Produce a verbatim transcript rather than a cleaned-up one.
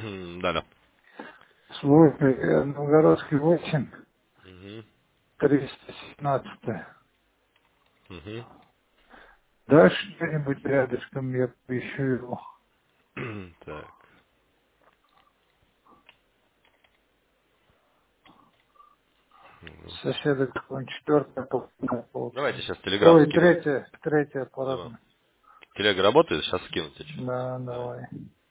Да, да. Слушай, э, Новгородский восемь, Угу. триста семнадцать. Угу. Дашь что-нибудь рядышком, я поищу его. Так. Мгм. Соседа какого-нибудь четвертого Давайте полка. сейчас телеграм Ой, скину. третья, третья Давай. парадная. Телега работает, сейчас скину тебе что-то. Да, Давай. давай.